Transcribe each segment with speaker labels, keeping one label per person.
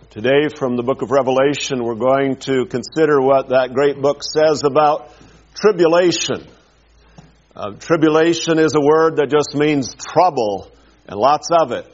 Speaker 1: Today from the book of Revelation, we're going to consider what that great book says about tribulation. Tribulation is a word that just means trouble, and lots of it.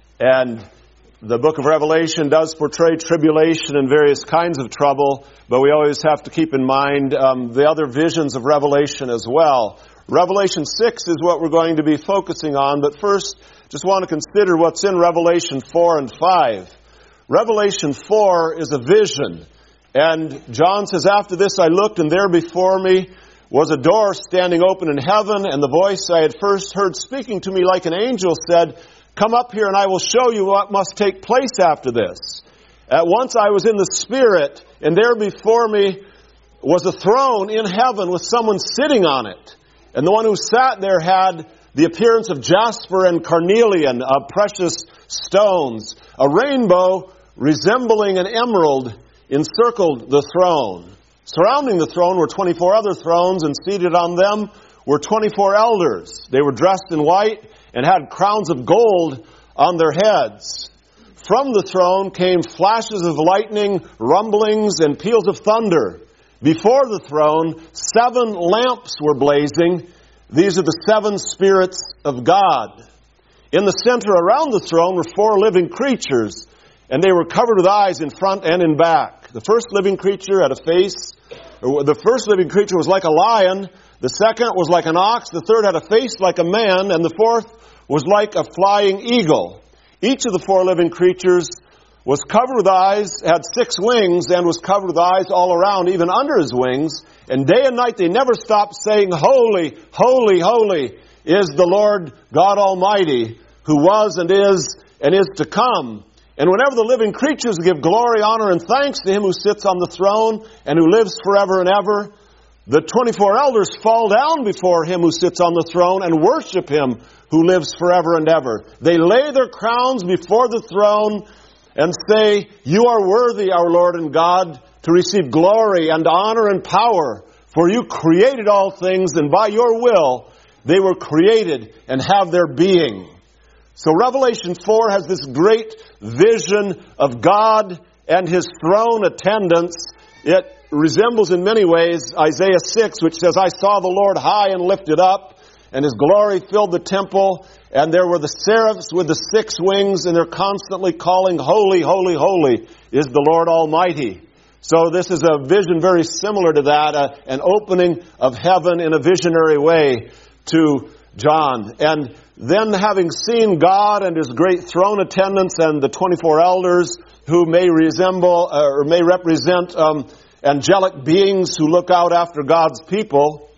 Speaker 1: And the book of Revelation does portray tribulation and various kinds of trouble, but we always have to keep in mind the other visions of Revelation as well. Revelation 6 is what we're going to be focusing on, but first, just want to consider what's in Revelation 4 and 5. Revelation 4 is a vision, and John says, "After this I looked, and there before me was a door standing open in heaven, and the voice I had first heard speaking to me like an angel said, 'Come up here, and I will show you what must take place after this.' At once I was in the Spirit, and there before me was a throne in heaven with someone sitting on it. And the one who sat there had the appearance of jasper and carnelian, precious stones. A rainbow resembling an emerald encircled the throne. Surrounding the throne were 24 other thrones, and seated on them were 24 elders. They were dressed in white and had crowns of gold on their heads. From the throne came flashes of lightning, rumblings, and peals of thunder. Before the throne, 7 lamps were blazing. These are the 7 spirits of God. In the center around the throne were 4 living creatures, and they were covered with eyes in front and in back. The first living creature had a face. The first living creature was like a lion. The second was like an ox. The third had a face like a man. And the fourth was like a flying eagle. Each of the 4 living creatures was covered with eyes, had 6 wings, and was covered with eyes all around, even under his wings. And day and night they never stopped saying, 'Holy, holy, holy is the Lord God Almighty, who was and is to come.' And whenever the living creatures give glory, honor, and thanks to him who sits on the throne and who lives forever and ever, the 24 elders fall down before him who sits on the throne and worship him who lives forever and ever. They lay their crowns before the throne and say, 'You are worthy, our Lord and God, to receive glory and honor and power, for you created all things, and by your will they were created and have their being.'" So Revelation 4 has this great vision of God and His throne attendants. It resembles in many ways Isaiah 6, which says, "I saw the Lord high and lifted up, and His glory filled the temple, and there were the seraphs with the 6 wings, and they're constantly calling, 'Holy, holy, holy is the Lord Almighty.'" So this is a vision very similar to that, an opening of heaven in a visionary way to John. And then having seen God and His great throne attendants and the 24 elders who may resemble or may represent angelic beings who look out after God's people,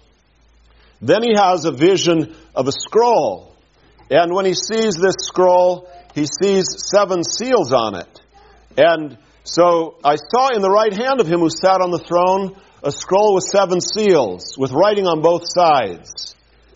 Speaker 1: then he has a vision of a scroll. And when he sees this scroll, he sees 7 seals on it. And so I saw in the right hand of him who sat on the throne a scroll with 7 seals, with writing on both sides.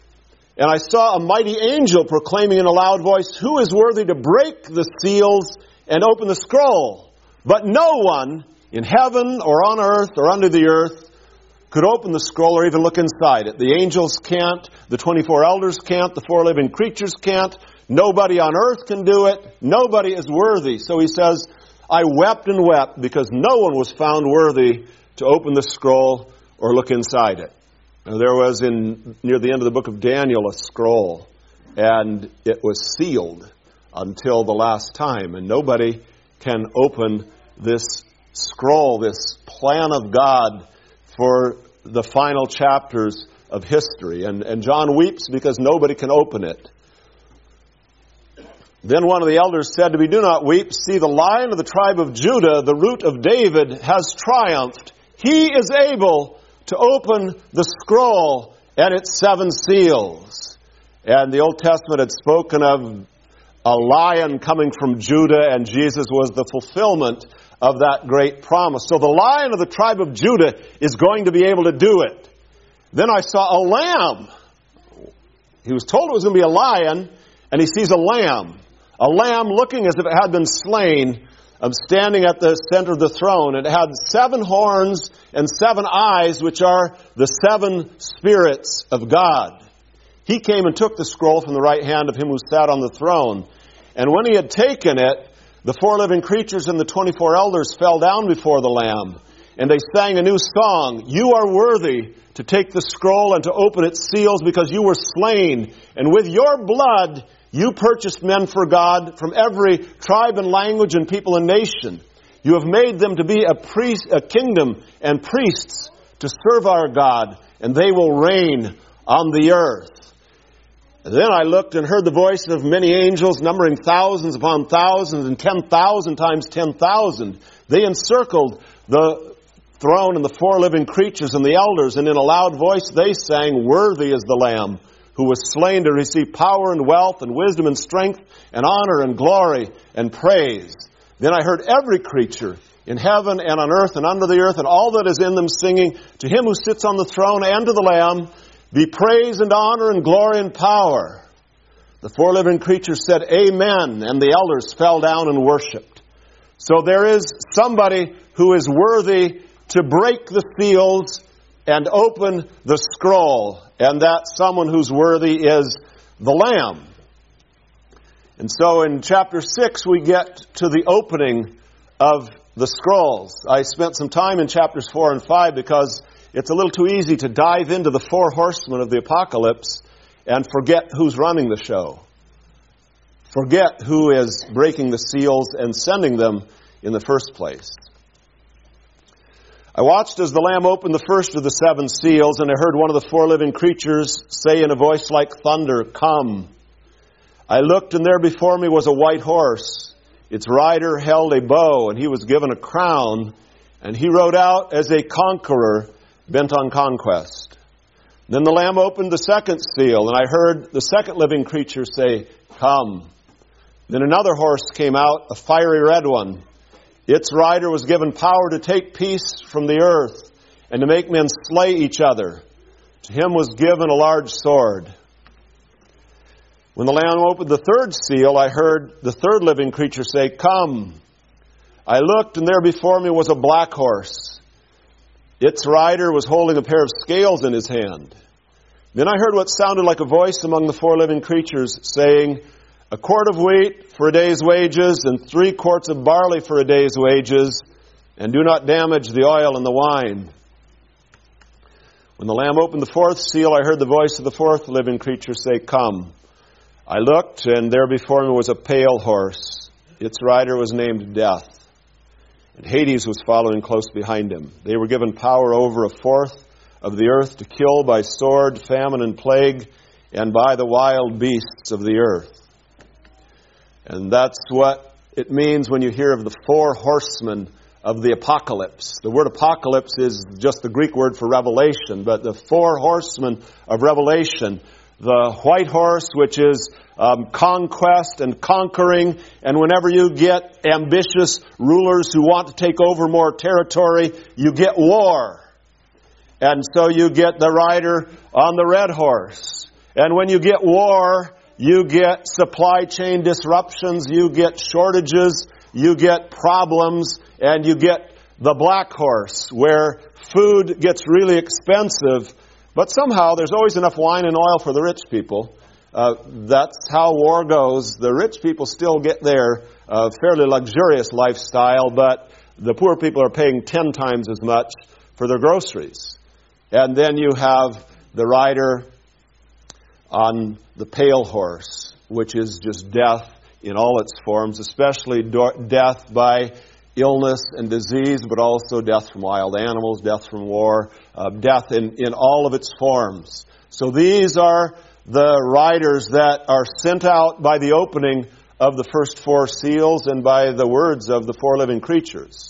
Speaker 1: And I saw a mighty angel proclaiming in a loud voice, "Who is worthy to break the seals and open the scroll?" But no one in heaven or on earth or under the earth could open the scroll or even look inside it. The angels can't, the 24 elders can't, the 4 living creatures can't, nobody on earth can do it, nobody is worthy. So he says, "I wept and wept because no one was found worthy to open the scroll or look inside it." Now, there was near the end of the book of Daniel a scroll, and it was sealed until the last time, and nobody can open this scroll, this plan of God for the final chapters of history. And John weeps because nobody can open it. Then one of the elders said to me, "Do not weep. See, the Lion of the tribe of Judah, the Root of David, has triumphed. He is able to open the scroll and its 7 seals." And the Old Testament had spoken of a lion coming from Judah, and Jesus was the fulfillment of that great promise. So the Lion of the tribe of Judah is going to be able to do it. Then I saw a lamb. He was told it was going to be a lion, and he sees a lamb looking as if it had been slain, standing at the center of the throne. It had 7 horns and 7 eyes, which are the 7 spirits of God. He came and took the scroll from the right hand of him who sat on the throne. And when he had taken it, The 4 living creatures and the 24 elders fell down before the Lamb, and they sang a new song. You are worthy to take the scroll and to open its seals, because you were slain, and with your blood you purchased men for God from every tribe and language and people and nation. You have made them to be a kingdom and priests to serve our God, and they will reign on the earth. And then I looked and heard the voice of many angels, numbering thousands upon thousands and 10,000 times 10,000. They encircled the throne and the 4 living creatures and the elders, and in a loud voice they sang, Worthy is the Lamb who was slain to receive power and wealth and wisdom and strength and honor and glory and praise. Then I heard every creature in heaven and on earth and under the earth and all that is in them singing, To him who sits on the throne and to the Lamb be praise and honor and glory and power. The 4 living creatures said, Amen, and the elders fell down and worshipped. So there is somebody who is worthy to break the seals and open the scroll, and that someone who's worthy is the Lamb. And so in chapter 6 we get to the opening of the scrolls. I spent some time in chapters 4 and 5 because it's a little too easy to dive into the 4 horsemen of the apocalypse and forget who's running the show. Forget who is breaking the seals and sending them in the first place. I watched as the Lamb opened the first of the 7 seals, and I heard one of the 4 living creatures say in a voice like thunder, Come. I looked, and there before me was a white horse. Its rider held a bow, and he was given a crown, and he rode out as a conqueror bent on conquest. Then the Lamb opened the 2nd seal, and I heard the 2nd living creature say, Come. Then another horse came out, a fiery red one. Its rider was given power to take peace from the earth and to make men slay each other. To him was given a large sword. When the Lamb opened the 3rd seal, I heard the 3rd living creature say, Come. I looked, and there before me was a black horse. Its rider was holding a pair of scales in his hand. Then I heard what sounded like a voice among the 4 living creatures saying, A quart of wheat for a day's wages, and 3 quarts of barley for a day's wages, and do not damage the oil and the wine. When the Lamb opened the 4th seal, I heard the voice of the 4th living creature say, Come. I looked, and there before me was a pale horse. Its rider was named Death, and Hades was following close behind him. They were given power over a fourth of the earth to kill by sword, famine, and plague, and by the wild beasts of the earth. And that's what it means when you hear of the 4 horsemen of the apocalypse. The word apocalypse is just the Greek word for revelation, but the 4 horsemen of Revelation, the white horse, which is conquest and conquering, and whenever you get ambitious rulers who want to take over more territory, you get war. And so you get the rider on the red horse. And when you get war, you get supply chain disruptions, you get shortages, you get problems, and you get the black horse, where food gets really expensive, but somehow there's always enough wine and oil for the rich people. That's how war goes. The rich people still get their fairly luxurious lifestyle, but the poor people are paying 10 times as much for their groceries. And then you have the rider on the pale horse, which is just death in all its forms, especially death by illness and disease, but also death from wild animals, death from war, death in all of its forms. So these are the riders that are sent out by the opening of the first 4 seals and by the words of the 4 living creatures.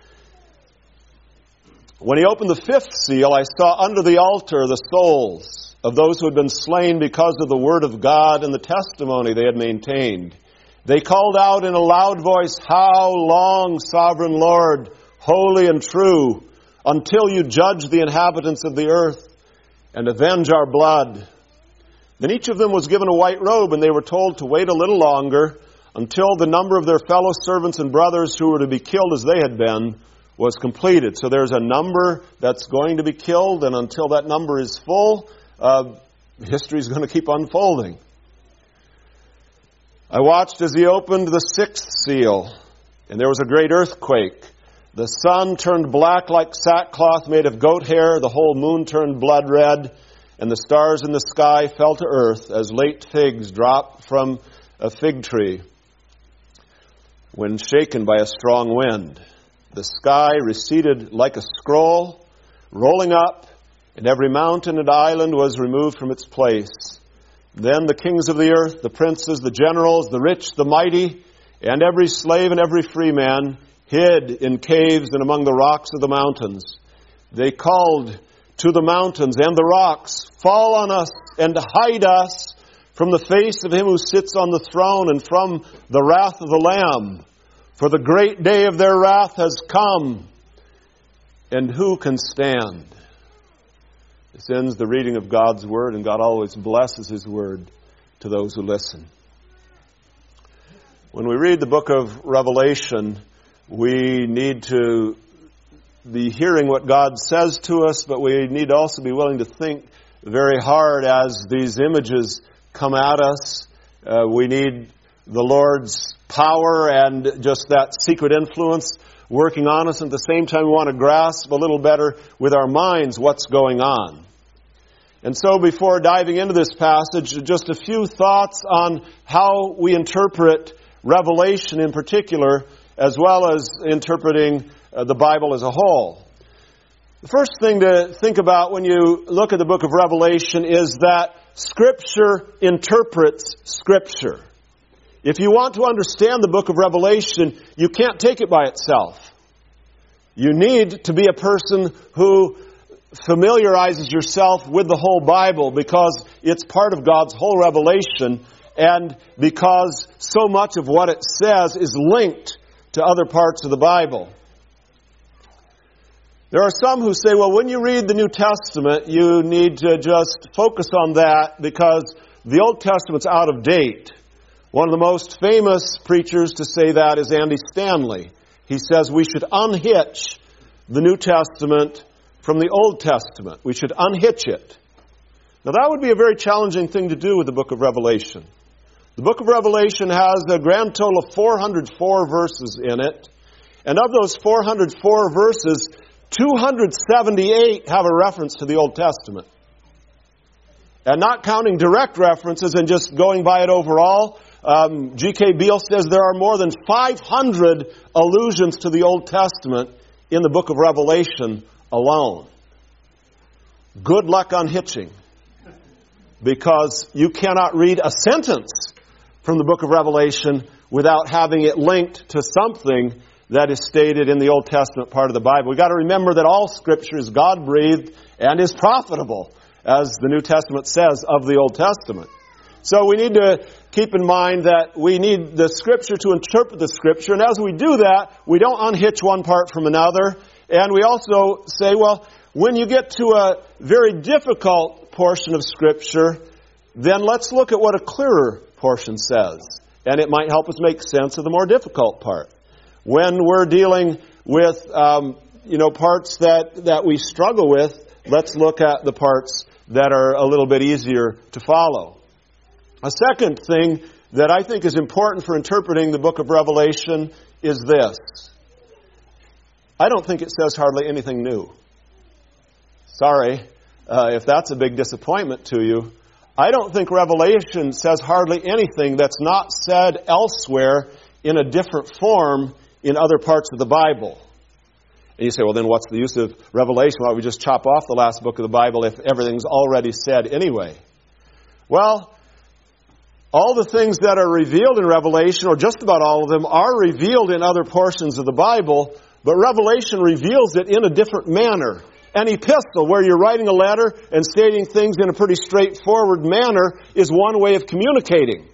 Speaker 1: When he opened the 5th seal, I saw under the altar the souls of those who had been slain because of the word of God and the testimony they had maintained. They called out in a loud voice, How long, sovereign Lord, holy and true, until you judge the inhabitants of the earth and avenge our blood? Then each of them was given a white robe, and they were told to wait a little longer until the number of their fellow servants and brothers who were to be killed as they had been was completed. So there's a number that's going to be killed, and until that number is full, history is going to keep unfolding. I watched as he opened the 6th seal. And there was a great earthquake. The sun turned black like sackcloth made of goat hair. The whole moon turned blood red. And the stars in the sky fell to earth as late figs drop from a fig tree when shaken by a strong wind. The sky receded like a scroll, rolling up, and every mountain and island was removed from its place. Then the kings of the earth, the princes, the generals, the rich, the mighty, and every slave and every free man hid in caves and among the rocks of the mountains. They called to the mountains and the rocks, "Fall on us and hide us from the face of him who sits on the throne and from the wrath of the Lamb. For the great day of their wrath has come, and who can stand?" This ends the reading of God's Word, and God always blesses His Word to those who listen. When we read the book of Revelation, we need to be hearing what God says to us, but we need to also be willing to think very hard as these images come at us. We need the Lord's power and just that secret influence working on us. At the same time, we want to grasp a little better with our minds what's going on. And so before diving into this passage, just a few thoughts on how we interpret Revelation in particular, as well as interpreting the Bible as a whole. The first thing to think about when you look at the book of Revelation is that Scripture interprets Scripture. If you want to understand the book of Revelation, you can't take it by itself. You need to be a person who familiarizes yourself with the whole Bible because it's part of God's whole revelation and because so much of what it says is linked to other parts of the Bible. There are some who say, well, when you read the New Testament, you need to just focus on that because the Old Testament's out of date. One of the most famous preachers to say that is Andy Stanley. He says we should unhitch the New Testament from the Old Testament. We should unhitch it. Now that would be a very challenging thing to do with the book of Revelation. The book of Revelation has a grand total of 404 verses in it. And of those 404 verses, 278 have a reference to the Old Testament. And not counting direct references and just going by it overall, G.K. Beale says there are more than 500 allusions to the Old Testament in the book of Revelation alone. Good luck unhitching, because you cannot read a sentence from the book of Revelation without having it linked to something that is stated in the Old Testament part of the Bible. We've got to remember that all Scripture is God-breathed and is profitable, as the New Testament says of the Old Testament. So we need to keep in mind that we need the Scripture to interpret the Scripture. And as we do that, we don't unhitch one part from another. And we also say, well, when you get to a very difficult portion of Scripture, then let's look at what a clearer portion says. And it might help us make sense of the more difficult part. When we're dealing with parts that we struggle with, let's look at the parts that are a little bit easier to follow. A second thing that I think is important for interpreting the book of Revelation is this. I don't think it says hardly anything new. Sorry if that's a big disappointment to you. I don't think Revelation says hardly anything that's not said elsewhere in a different form in other parts of the Bible. And you say, well, then what's the use of Revelation? Why don't we just chop off the last book of the Bible if everything's already said anyway? Well, all the things that are revealed in Revelation, or just about all of them, are revealed in other portions of the Bible, but Revelation reveals it in a different manner. An epistle, where you're writing a letter and stating things in a pretty straightforward manner, is one way of communicating.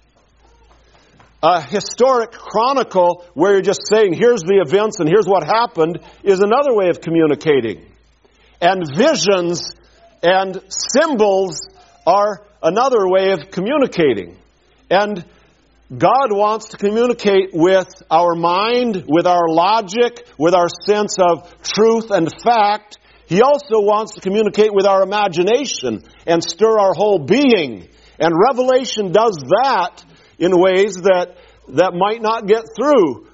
Speaker 1: A historic chronicle, where you're just saying, here's the events and here's what happened, is another way of communicating. And visions and symbols are another way of communicating. And God wants to communicate with our mind, with our logic, with our sense of truth and fact. He also wants to communicate with our imagination and stir our whole being. And Revelation does that in ways that might not get through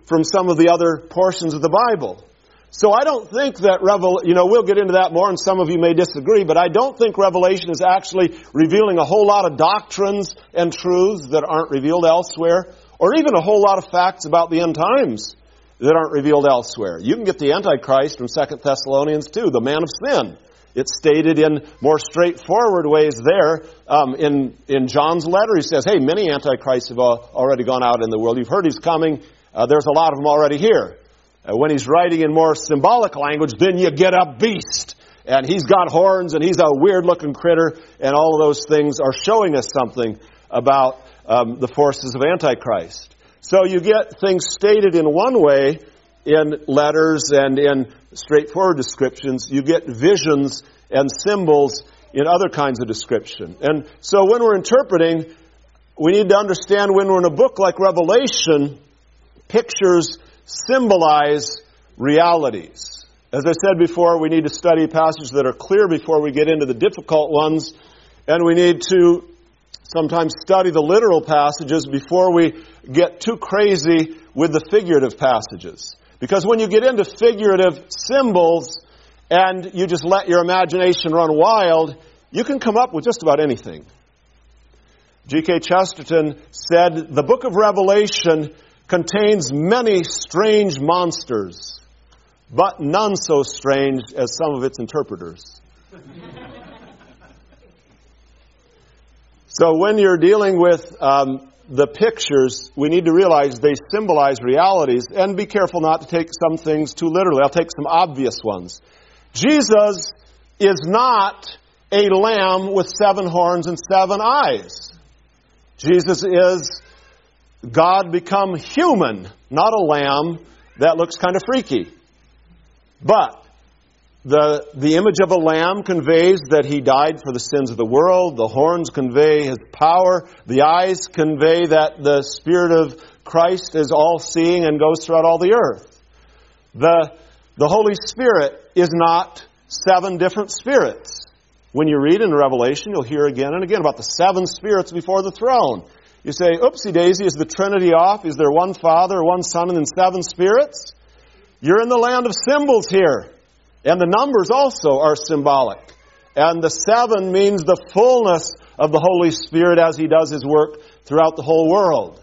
Speaker 1: from some of the other portions of the Bible. So I don't think that we'll get into that more, and some of you may disagree, but I don't think Revelation is actually revealing a whole lot of doctrines and truths that aren't revealed elsewhere, or even a whole lot of facts about the end times that aren't revealed elsewhere. You can get the Antichrist from 2 Thessalonians 2, the man of sin. It's stated in more straightforward ways there. In John's letter, he says, hey, many Antichrists have already gone out in the world. You've heard he's coming. There's a lot of them already here. When he's writing in more symbolic language, then you get a beast. And he's got horns, and he's a weird-looking critter, and all of those things are showing us something about the forces of Antichrist. So you get things stated in one way in letters and in straightforward descriptions. You get visions and symbols in other kinds of description. And so when we're interpreting, we need to understand when we're in a book like Revelation, pictures symbolize realities. As I said before, we need to study passages that are clear before we get into the difficult ones, and we need to sometimes study the literal passages before we get too crazy with the figurative passages. Because when you get into figurative symbols and you just let your imagination run wild, you can come up with just about anything. G.K. Chesterton said, the book of Revelation contains many strange monsters, but none so strange as some of its interpreters. So when you're dealing with the pictures, we need to realize they symbolize realities, and be careful not to take some things too literally. I'll take some obvious ones. Jesus is not a lamb with 7 horns and 7 eyes. Jesus is God become human, not a lamb that looks kind of freaky. But the image of a lamb conveys that he died for the sins of the world. The horns convey his power. The eyes convey that the Spirit of Christ is all-seeing and goes throughout all the earth. The Holy Spirit is not 7 different spirits. When you read in Revelation, you'll hear again and again about the 7 spirits before the throne. You say, oopsie-daisy, is the Trinity off? Is there one Father, one Son, and then 7 spirits? You're in the land of symbols here. And the numbers also are symbolic. And the 7 means the fullness of the Holy Spirit as He does His work throughout the whole world.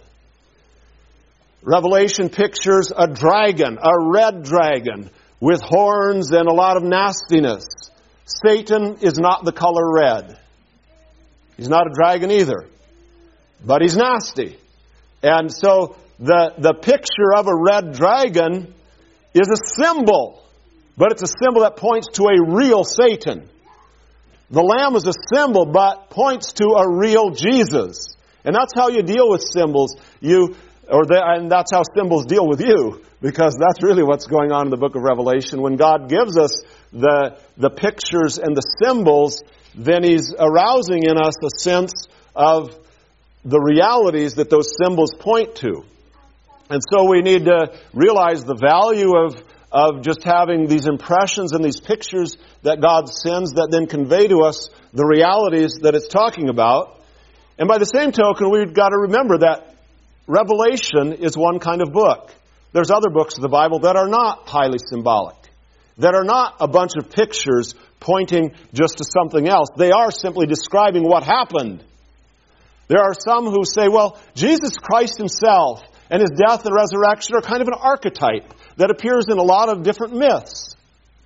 Speaker 1: Revelation pictures a dragon, a red dragon, with horns and a lot of nastiness. Satan is not the color red. He's not a dragon either. But he's nasty. And so the picture of a red dragon is a symbol. But it's a symbol that points to a real Satan. The lamb is a symbol, but points to a real Jesus. And that's how you deal with symbols. And that's how symbols deal with you. Because that's really what's going on in the book of Revelation. When God gives us the pictures and the symbols, then He's arousing in us a sense of the realities that those symbols point to. And so we need to realize the value of just having these impressions and these pictures that God sends that then convey to us the realities that it's talking about. And by the same token, we've got to remember that Revelation is one kind of book. There's other books of the Bible that are not highly symbolic, that are not a bunch of pictures pointing just to something else. They are simply describing what happened. There are some who say, well, Jesus Christ Himself and His death and resurrection are kind of an archetype that appears in a lot of different myths.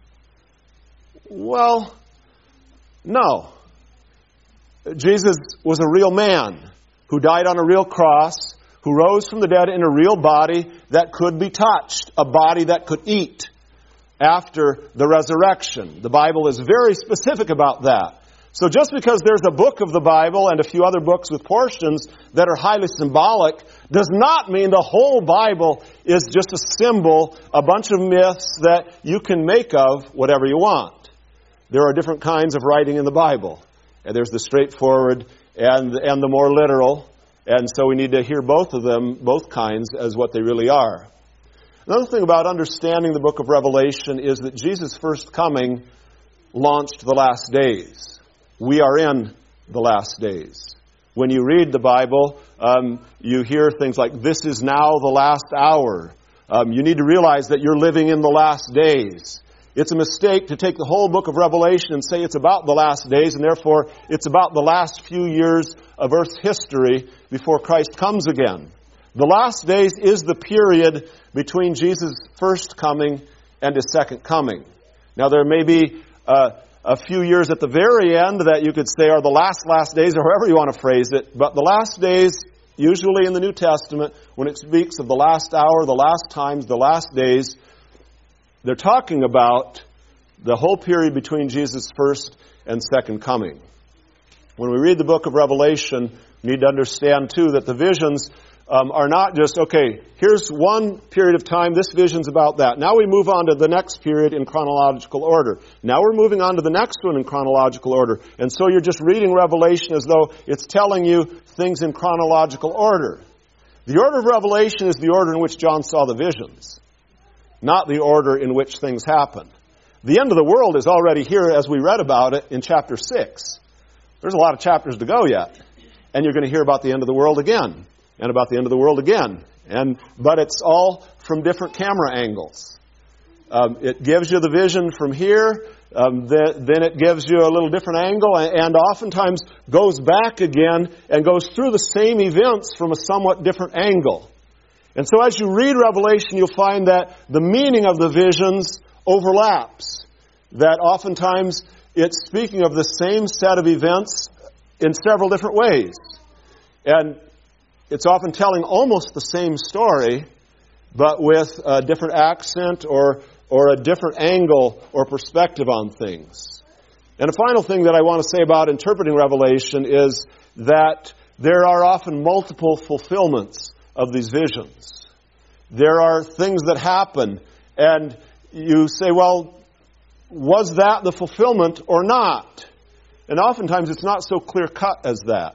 Speaker 1: Well, no. Jesus was a real man who died on a real cross, who rose from the dead in a real body that could be touched, a body that could eat after the resurrection. The Bible is very specific about that. So just because there's a book of the Bible and a few other books with portions that are highly symbolic does not mean the whole Bible is just a symbol, a bunch of myths that you can make of whatever you want. There are different kinds of writing in the Bible. And there's the straightforward and the more literal. And so we need to hear both of them, both kinds, as what they really are. Another thing about understanding the book of Revelation is that Jesus' first coming launched the last days. We are in the last days. When you read the Bible, you hear things like, this is now the last hour, You need to realize that you're living in the last days. It's a mistake to take the whole book of Revelation and say it's about the last days, and therefore it's about the last few years of Earth's history before Christ comes again. The last days is the period between Jesus' first coming and His second coming. Now there may be a few years at the very end that you could say are the last days, or however you want to phrase it, but the last days, usually in the New Testament, when it speaks of the last hour, the last times, the last days, they're talking about the whole period between Jesus' first and second coming. When we read the book of Revelation, we need to understand, too, that the visions are not just, okay, here's one period of time, this vision's about that. Now we move on to the next period in chronological order. Now we're moving on to the next one in chronological order. And so you're just reading Revelation as though it's telling you things in chronological order. The order of Revelation is the order in which John saw the visions, not the order in which things happened. The end of the world is already here as we read about it in chapter 6. There's a lot of chapters to go yet. And you're going to hear about the end of the world again. And about the end of the world again. But it's all from different camera angles. It gives you the vision from here. Then it gives you a little different angle. And oftentimes goes back again and goes through the same events from a somewhat different angle. And so as you read Revelation, you'll find that the meaning of the visions overlaps. That oftentimes it's speaking of the same set of events in several different ways. And it's often telling almost the same story, but with a different accent or a different angle or perspective on things. And a final thing that I want to say about interpreting Revelation is that there are often multiple fulfillments of these visions. There are things that happen, and you say, well, was that the fulfillment or not? And oftentimes it's not so clear-cut as that.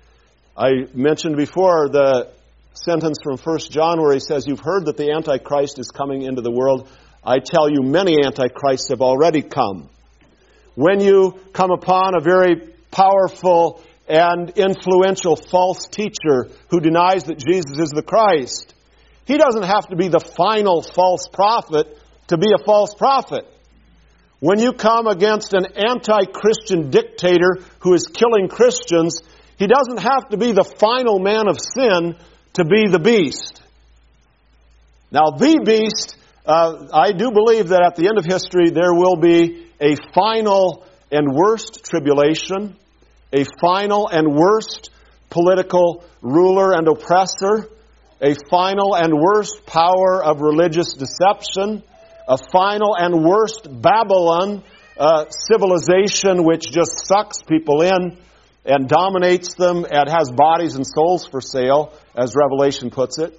Speaker 1: I mentioned before the sentence from 1 John where he says, you've heard that the Antichrist is coming into the world. I tell you, many Antichrists have already come. When you come upon a very powerful and influential false teacher who denies that Jesus is the Christ, he doesn't have to be the final false prophet to be a false prophet. When you come against an anti-Christian dictator who is killing Christians, he doesn't have to be the final man of sin to be the beast. Now, the beast, I do believe that at the end of history there will be a final and worst tribulation, a final and worst political ruler and oppressor, a final and worst power of religious deception, a final and worst Babylon civilization which just sucks people in and dominates them and has bodies and souls for sale, as Revelation puts it.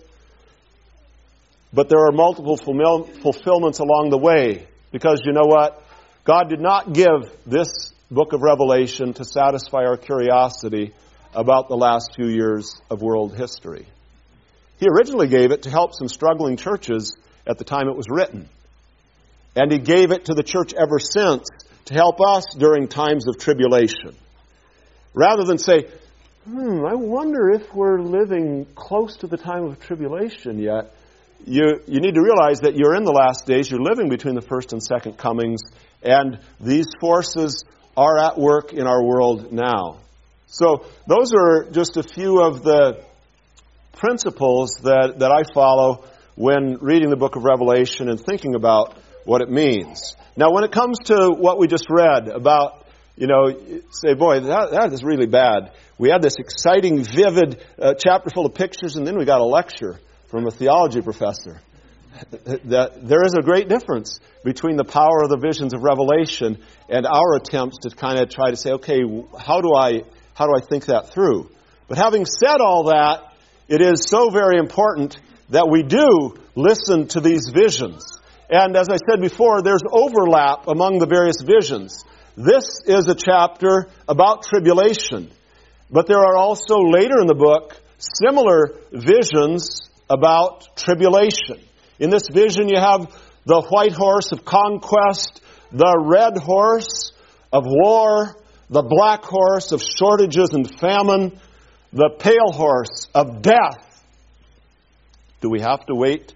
Speaker 1: But there are multiple fulfillments along the way. Because you know what? God did not give this book of Revelation to satisfy our curiosity about the last few years of world history. He originally gave it to help some struggling churches at the time it was written. And He gave it to the church ever since to help us during times of tribulation. Rather than say, I wonder if we're living close to the time of tribulation yet. You need to realize that you're in the last days. You're living between the first and second comings. And these forces are at work in our world now. So those are just a few of the principles that I follow when reading the book of Revelation and thinking about what it means. Now, when it comes to what we just read about, say, boy, that is really bad. We had this exciting, vivid chapter full of pictures, and then we got a lecture from a theology professor. There is a great difference between the power of the visions of Revelation and our attempts to kind of try to say, okay, how do I think that through? But having said all that, it is so very important that we do listen to these visions. And as I said before, there's overlap among the various visions. This is a chapter about tribulation. But there are also later in the book similar visions about tribulation. In this vision you have the white horse of conquest, the red horse of war, the black horse of shortages and famine, the pale horse of death. Do we have to wait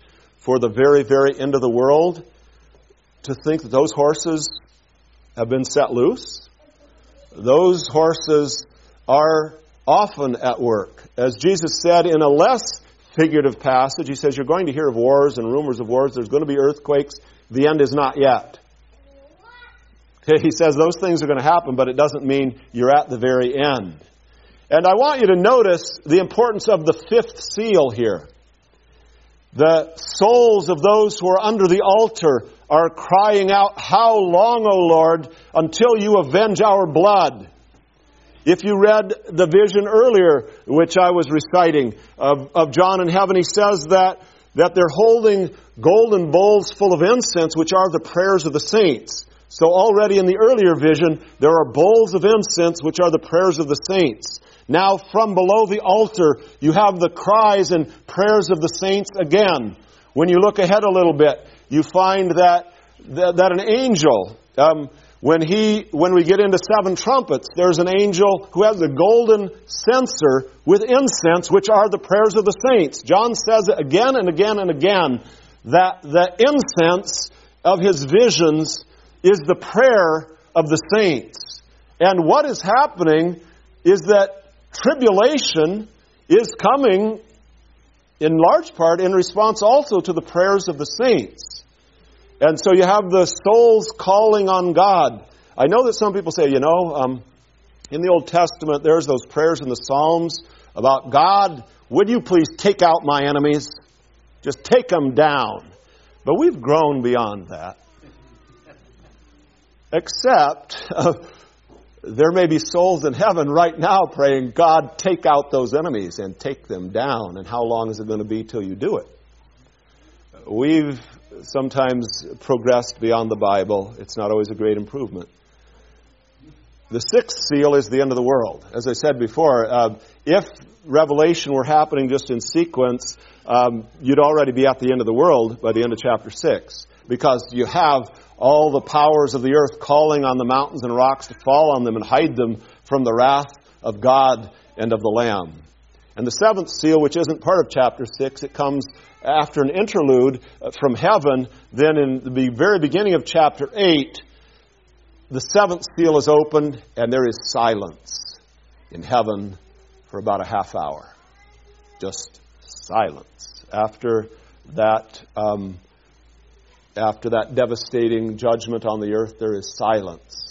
Speaker 1: for the very, very end of the world, to think that those horses have been set loose? Those horses are often at work. As Jesus said in a less figurative passage, He says, you're going to hear of wars and rumors of wars. There's going to be earthquakes. The end is not yet. Okay, He says those things are going to happen, but it doesn't mean you're at the very end. And I want you to notice the importance of the fifth seal here. The souls of those who are under the altar are crying out, how long, O Lord, until you avenge our blood? If you read the vision earlier, which I was reciting, of John in heaven, he says that they're holding golden bowls full of incense, which are the prayers of the saints. So already in the earlier vision, there are bowls of incense, which are the prayers of the saints. Now from below the altar, you have the cries and prayers of the saints again. When you look ahead a little bit, you find that an angel, when we get into seven trumpets, there's an angel who has a golden censer with incense, which are the prayers of the saints. John says it again and again and again, that the incense of his visions is the prayer of the saints. And what is happening is that tribulation is coming in large part in response also to the prayers of the saints. And so you have the souls calling on God. I know that some people say, in the Old Testament, there's those prayers in the Psalms about, God, would you please take out my enemies? Just take them down. But we've grown beyond that. Except, there may be souls in heaven right now praying, God, take out those enemies and take them down. And how long is it going to be till you do it? We've sometimes progressed beyond the Bible. It's not always a great improvement. The sixth seal is the end of the world. As I said before, if Revelation were happening just in sequence, you'd already be at the end of the world by the end of chapter 6. Because you have all the powers of the earth calling on the mountains and rocks to fall on them and hide them from the wrath of God and of the Lamb. And the seventh seal, which isn't part of chapter 6, it comes after an interlude from heaven. Then in the very beginning of chapter 8, the seventh seal is opened and there is silence in heaven for about a half hour. Just silence. After that devastating judgment on the earth, there is silence.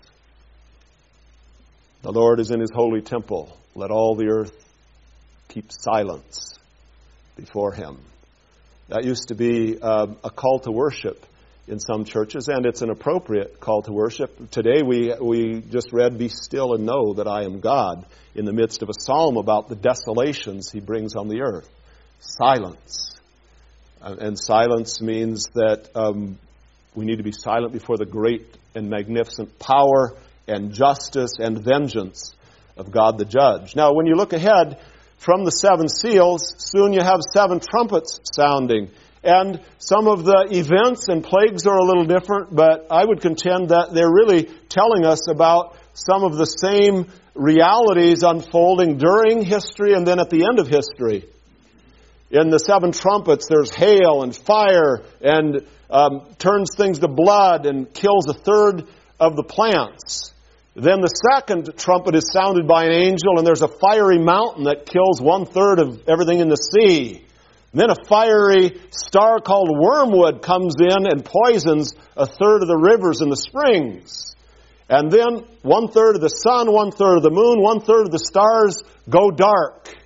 Speaker 1: The Lord is in His holy temple. Let all the earth keep silence before Him. That used to be a call to worship in some churches, and it's an appropriate call to worship. Today we just read, be still and know that I am God, in the midst of a psalm about the desolations He brings on the earth. Silence. And silence means that we need to be silent before the great and magnificent power and justice and vengeance of God the Judge. Now, when you look ahead from the seven seals, soon you have seven trumpets sounding. And some of the events and plagues are a little different, but I would contend that they're really telling us about some of the same realities unfolding during history and then at the end of history. In the seven trumpets, there's hail and fire and turns things to blood and kills a third of the plants. Then the second trumpet is sounded by an angel, and there's a fiery mountain that kills 1/3 of everything in the sea. And then a fiery star called wormwood comes in and poisons 1/3 of the rivers and the springs. And then 1/3 of the sun, 1/3 of the moon, 1/3 of the stars go dark.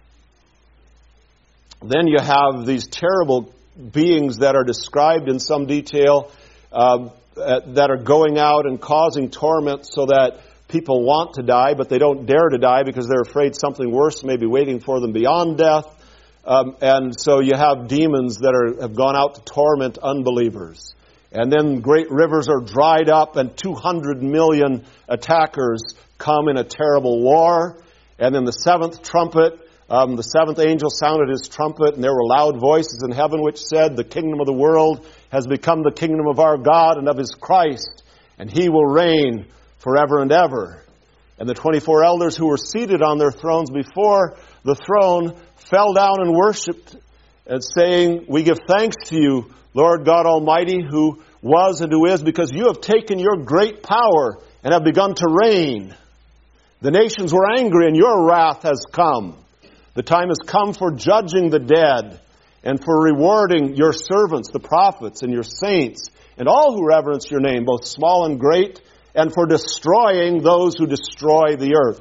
Speaker 1: Then you have these terrible beings that are described in some detail that are going out and causing torment so that people want to die, but they don't dare to die because they're afraid something worse may be waiting for them beyond death. And so you have demons that have gone out to torment unbelievers. And then great rivers are dried up and 200 million attackers come in a terrible war. And then the seventh trumpet, the seventh angel sounded his trumpet, and there were loud voices in heaven which said, the kingdom of the world has become the kingdom of our God and of His Christ, and He will reign forever and ever. And the 24 elders who were seated on their thrones before the throne fell down and worshipped and saying, we give thanks to you, Lord God Almighty, who was and who is, because you have taken your great power and have begun to reign. The nations were angry and your wrath has come. The time has come for judging the dead and for rewarding your servants, the prophets, and your saints, and all who reverence your name, both small and great, and for destroying those who destroy the earth.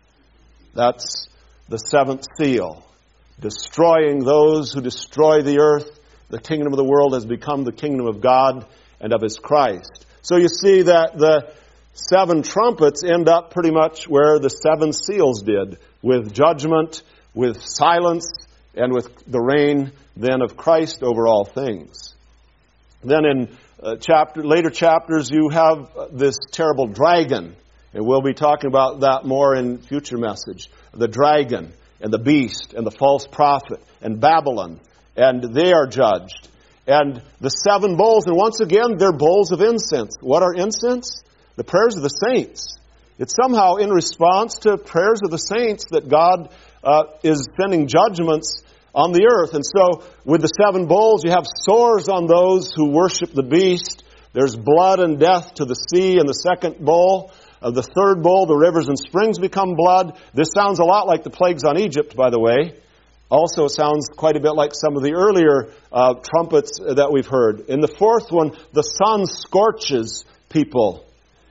Speaker 1: That's the seventh seal. Destroying those who destroy the earth. The kingdom of the world has become the kingdom of God and of His Christ. So you see that the seven trumpets end up pretty much where the seven seals did, with judgment, with silence, and with the reign then of Christ over all things. Then in later chapters you have this terrible dragon, and we'll be talking about that more in future message. The dragon and the beast and the false prophet and Babylon, and they are judged. And the seven bowls, and once again they're bowls of incense. What are incense? The prayers of the saints. It's somehow in response to prayers of the saints that God is sending judgments on the earth. And so with the seven bowls, you have sores on those who worship the beast. There's blood and death to the sea in the second bowl. The third bowl, the rivers and springs become blood. This sounds a lot like the plagues on Egypt, by the way. Also sounds quite a bit like some of the earlier trumpets that we've heard. In the fourth one, the sun scorches people.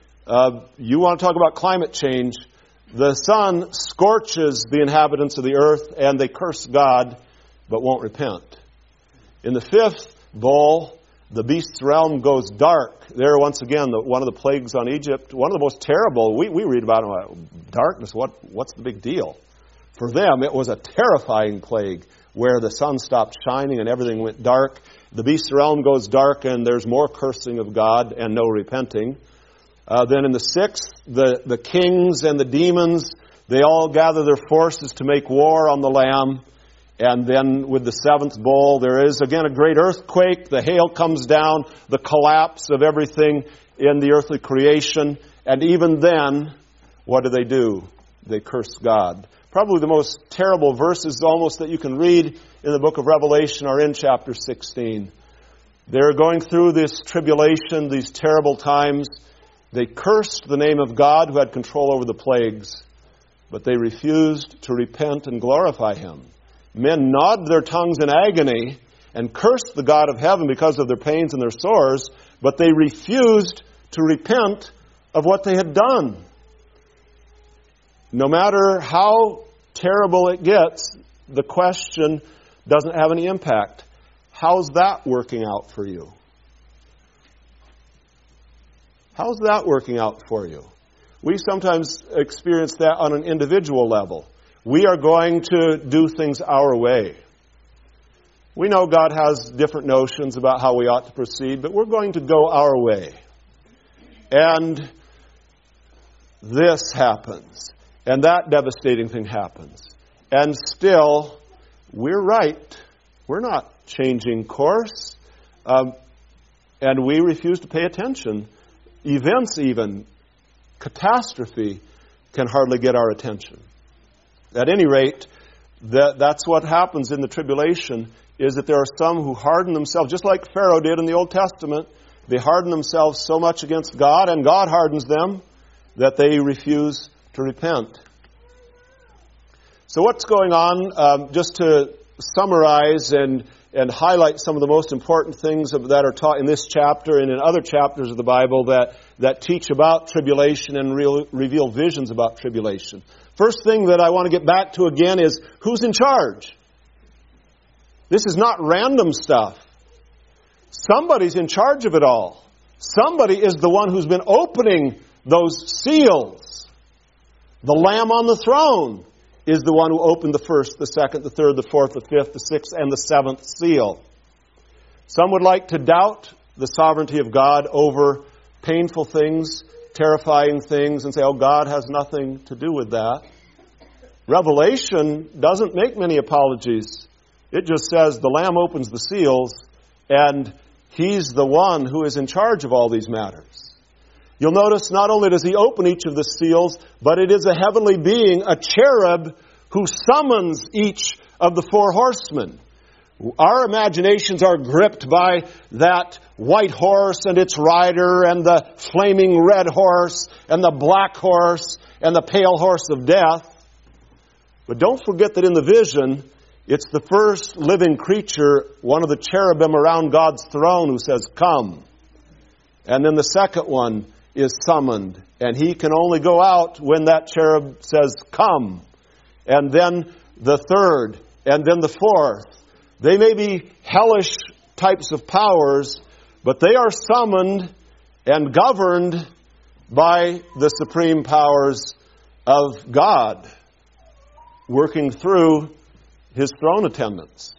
Speaker 1: You want to talk about climate change. The sun scorches the inhabitants of the earth, and they curse God, but won't repent. In the fifth bowl, the beast's realm goes dark. There, once again, one of the plagues on Egypt, one of the most terrible. We read about darkness. What's the big deal? For them, it was a terrifying plague where the sun stopped shining and everything went dark. The beast's realm goes dark, and there's more cursing of God and no repenting. Then in the sixth, the kings and the demons, they all gather their forces to make war on the Lamb. And then with the seventh bowl, there is again a great earthquake. The hail comes down, the collapse of everything in the earthly creation. And even then, what do? They curse God. Probably the most terrible verses almost that you can read in the book of Revelation are in chapter 16. They're going through this tribulation, these terrible times. They cursed the name of God who had control over the plagues, but they refused to repent and glorify Him. Men gnawed their tongues in agony and cursed the God of heaven because of their pains and their sores, but they refused to repent of what they had done. No matter how terrible it gets, the question doesn't have any impact. How's that working out for you? How's that working out for you? We sometimes experience that on an individual level. We are going to do things our way. We know God has different notions about how we ought to proceed, but we're going to go our way. And this happens. And that devastating thing happens. And still, we're right. We're not changing course. And we refuse to pay attention. Events even, catastrophe, can hardly get our attention. At any rate, that's what happens in the tribulation, is that there are some who harden themselves, just like Pharaoh did in the Old Testament. They harden themselves so much against God, and God hardens them, that they refuse to repent. So what's going on? Just to summarize and highlight some of the most important things that are taught in this chapter and in other chapters of the Bible that teach about tribulation and reveal visions about tribulation. First thing that I want to get back to again is who's in charge? This is not random stuff. Somebody's in charge of it all. Somebody is the one who's been opening those seals. The Lamb on the throne is the one who opened the first, the second, the third, the fourth, the fifth, the sixth, and the seventh seal. Some would like to doubt the sovereignty of God over painful things, terrifying things, and say, oh, God has nothing to do with that. Revelation doesn't make many apologies. It just says the Lamb opens the seals, and He's the one who is in charge of all these matters. You'll notice not only does He open each of the seals, but it is a heavenly being, a cherub, who summons each of the four horsemen. Our imaginations are gripped by that white horse and its rider, and the flaming red horse, and the black horse, and the pale horse of death. But don't forget that in the vision, it's the first living creature, one of the cherubim around God's throne, who says, "Come." And then the second one is summoned, and he can only go out when that cherub says, "Come." And then the third, and then the fourth. They may be hellish types of powers, but they are summoned and governed by the supreme powers of God, working through His throne attendants.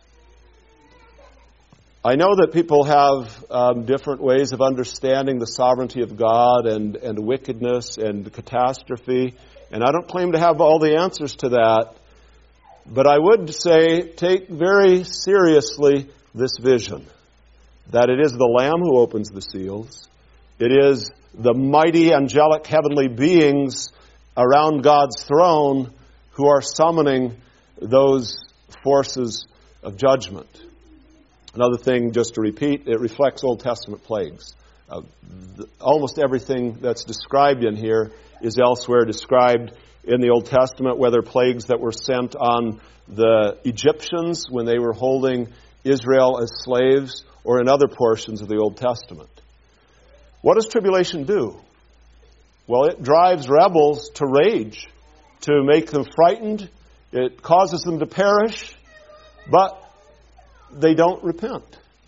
Speaker 1: I know that people have different ways of understanding the sovereignty of God and wickedness and catastrophe, and I don't claim to have all the answers to that. But I would say, take very seriously this vision, that it is the Lamb who opens the seals. It is the mighty angelic heavenly beings around God's throne who are summoning those forces of judgment. Another thing, just to repeat, it reflects Old Testament plagues. Almost everything that's described in here is elsewhere described in the Old Testament, whether plagues that were sent on the Egyptians when they were holding Israel as slaves, or in other portions of the Old Testament. What does tribulation do? Well, it drives rebels to rage, to make them frightened. It causes them to perish, but they don't repent.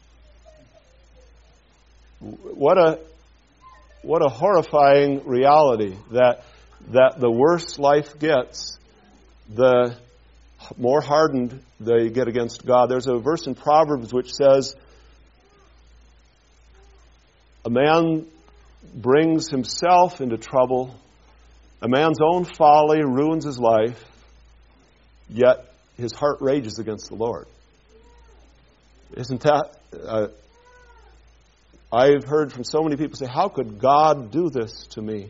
Speaker 1: What a horrifying reality that the worse life gets, the more hardened they get against God. There's a verse in Proverbs which says, "A man brings himself into trouble. A man's own folly ruins his life, yet his heart rages against the Lord." Isn't that... I've heard from so many people say, "How could God do this to me?"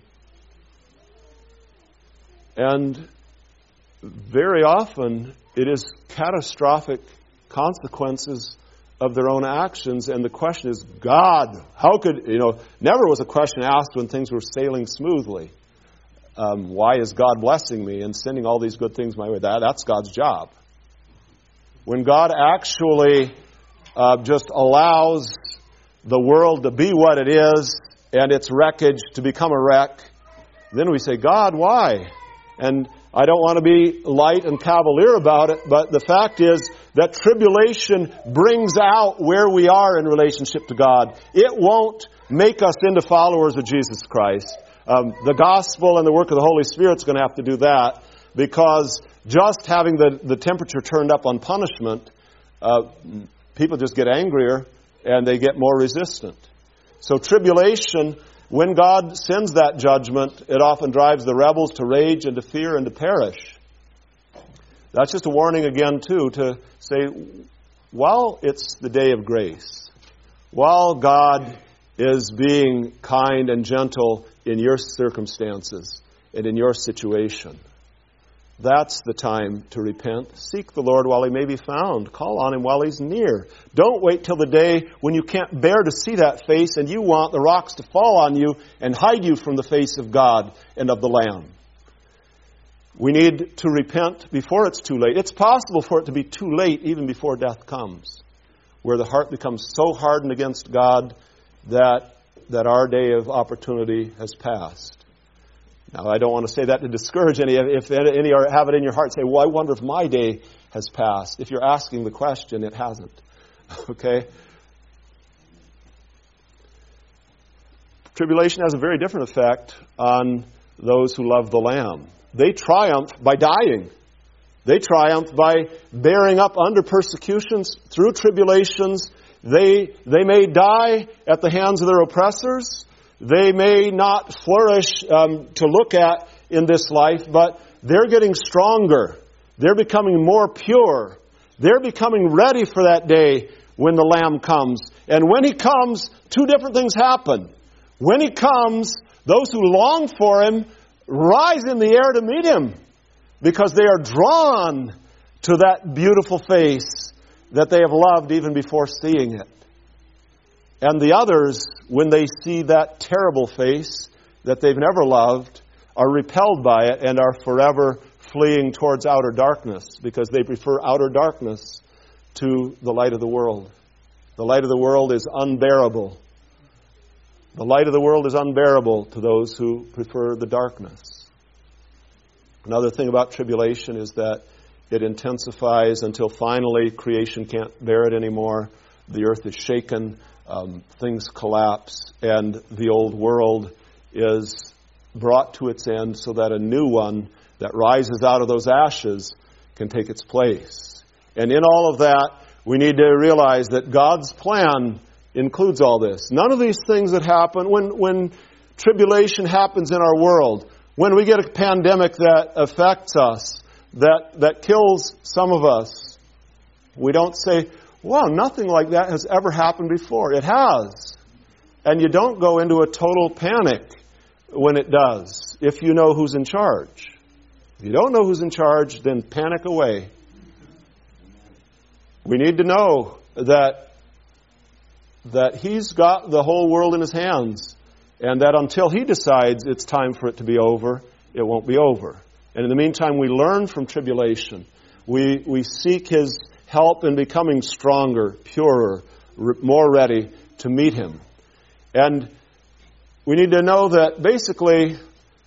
Speaker 1: And very often it is catastrophic consequences of their own actions, and the question is, God, how could, never was a question asked when things were sailing smoothly. Why is God blessing me and sending all these good things my way? That's God's job. When God actually just allows the world to be what it is and its wreckage to become a wreck, then we say, "God, why?" And I don't want to be light and cavalier about it, but the fact is that tribulation brings out where we are in relationship to God. It won't make us into followers of Jesus Christ. The gospel and the work of the Holy Spirit is going to have to do that, because just having the temperature turned up on punishment, people just get angrier and they get more resistant. So tribulation, when God sends that judgment, it often drives the rebels to rage and to fear and to perish. That's just a warning again, too, to say, while it's the day of grace, while God is being kind and gentle in your circumstances and in your situation, that's the time to repent. Seek the Lord while He may be found. Call on Him while He's near. Don't wait till the day when you can't bear to see that face and you want the rocks to fall on you and hide you from the face of God and of the Lamb. We need to repent before it's too late. It's possible for it to be too late even before death comes, where the heart becomes so hardened against God that our day of opportunity has passed. Now, I don't want to say that to discourage any. If any have it in your heart, say, "Well, I wonder if my day has passed." If you're asking the question, it hasn't. Okay? Tribulation has a very different effect on those who love the Lamb. They triumph by dying. They triumph by bearing up under persecutions through tribulations. They may die at the hands of their oppressors. They may not flourish to look at in this life, but they're getting stronger. They're becoming more pure. They're becoming ready for that day when the Lamb comes. And when He comes, two different things happen. When He comes, those who long for Him rise in the air to meet Him, because they are drawn to that beautiful face, that they have loved even before seeing it. And the others, when they see that terrible face that they've never loved, are repelled by it and are forever fleeing towards outer darkness because they prefer outer darkness to the light of the world. The light of the world is unbearable. The light of the world is unbearable to those who prefer the darkness. Another thing about tribulation is that it intensifies until finally creation can't bear it anymore. The earth is shaken, things collapse, and the old world is brought to its end so that a new one that rises out of those ashes can take its place. And in all of that, we need to realize that God's plan includes all this. None of these things that happen, when tribulation happens in our world, when we get a pandemic that affects us, that kills some of us, we don't say, wow, nothing like that has ever happened before. It has. And you don't go into a total panic when it does, if you know who's in charge. If you don't know who's in charge, then panic away. We need to know that He's got the whole world in His hands, and that until He decides it's time for it to be over, it won't be over. And in the meantime, we learn from tribulation. We seek His help in becoming stronger, purer, more ready to meet Him. And we need to know that basically,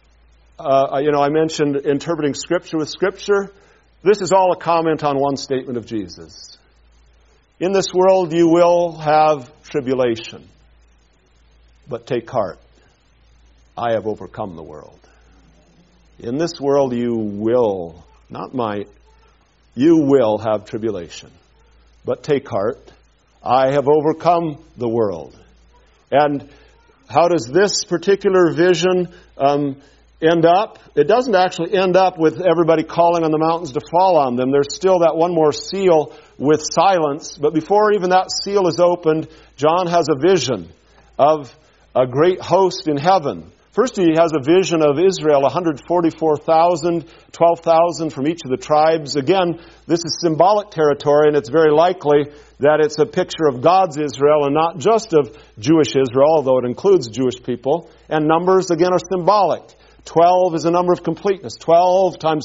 Speaker 1: I mentioned interpreting Scripture with Scripture. This is all a comment on one statement of Jesus. In this world you will have tribulation, but take heart. I have overcome the world. In this world you will, not might, you will have tribulation, but take heart. I have overcome the world. And how does this particular vision end up? It doesn't actually end up with everybody calling on the mountains to fall on them. There's still that one more seal with silence. But before even that seal is opened, John has a vision of a great host in heaven. First, he has a vision of Israel, 144,000, 12,000 from each of the tribes. Again, this is symbolic territory, and it's very likely that it's a picture of God's Israel and not just of Jewish Israel, although it includes Jewish people. And numbers, again, are symbolic. 12 is a number of completeness. 12 times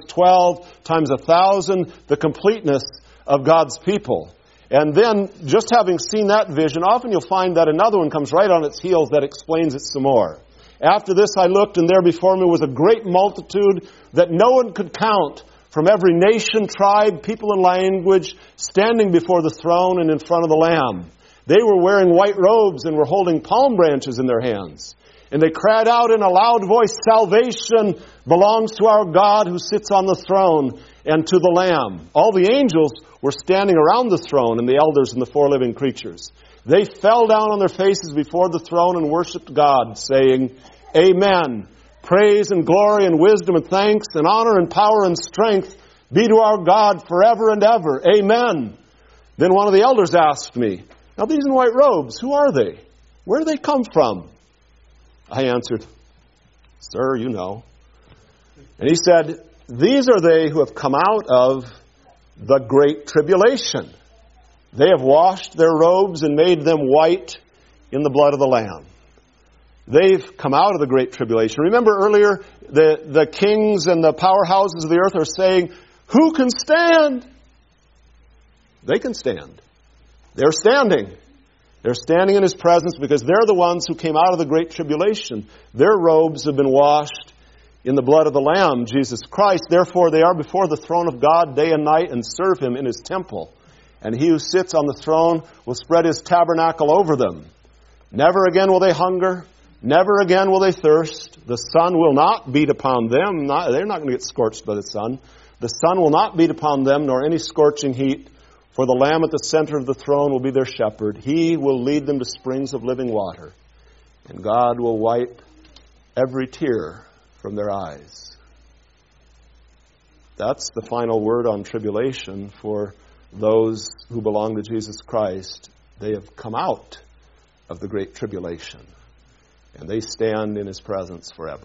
Speaker 1: 1,000, the completeness of God's people. And then, just having seen that vision, often you'll find that another one comes right on its heels that explains it some more. After this I looked, and there before me was a great multitude that no one could count, from every nation, tribe, people, and language, standing before the throne and in front of the Lamb. They were wearing white robes and were holding palm branches in their hands. And they cried out in a loud voice, "Salvation belongs to our God who sits on the throne and to the Lamb." All the angels were standing around the throne, and the elders and the four living creatures. They fell down on their faces before the throne and worshipped God, saying, "Amen. Praise and glory and wisdom and thanks and honor and power and strength be to our God forever and ever. Amen." Then one of the elders asked me, "Now these in white robes, who are they? Where do they come from?" I answered, "Sir, you know." And he said, "These are they who have come out of the great tribulation. They have washed their robes and made them white in the blood of the Lamb." They've come out of the great tribulation. Remember earlier, the kings and the powerhouses of the earth are saying, "Who can stand?" They can stand. They're standing. They're standing in His presence because they're the ones who came out of the great tribulation. Their robes have been washed in the blood of the Lamb, Jesus Christ. Therefore, they are before the throne of God day and night and serve Him in His temple. And He who sits on the throne will spread His tabernacle over them. Never again will they hunger. Never again will they thirst. The sun will not beat upon them. They're not going to get scorched by the sun. The sun will not beat upon them, nor any scorching heat. For the Lamb at the center of the throne will be their shepherd. He will lead them to springs of living water. And God will wipe every tear from their eyes. That's the final word on tribulation for those who belong to Jesus Christ. They have come out of the great tribulation, and they stand in His presence forever.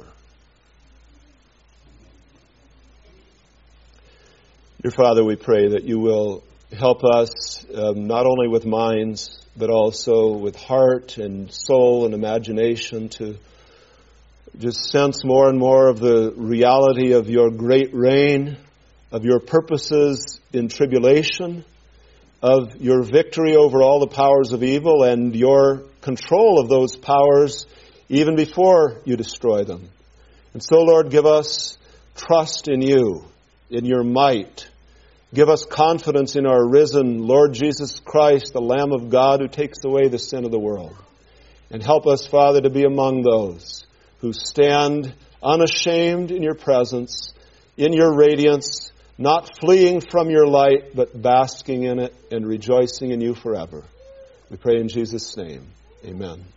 Speaker 1: Dear Father, we pray that You will help us not only with minds, but also with heart and soul and imagination to just sense more and more of the reality of your great reign, of your purposes in tribulation, of your victory over all the powers of evil and your control of those powers even before you destroy them. And so, Lord, give us trust in you, in your might. Give us confidence in our risen Lord Jesus Christ, the Lamb of God who takes away the sin of the world. And help us, Father, to be among those who stand unashamed in your presence, in your radiance, not fleeing from your light, but basking in it and rejoicing in you forever. We pray in Jesus' name. Amen.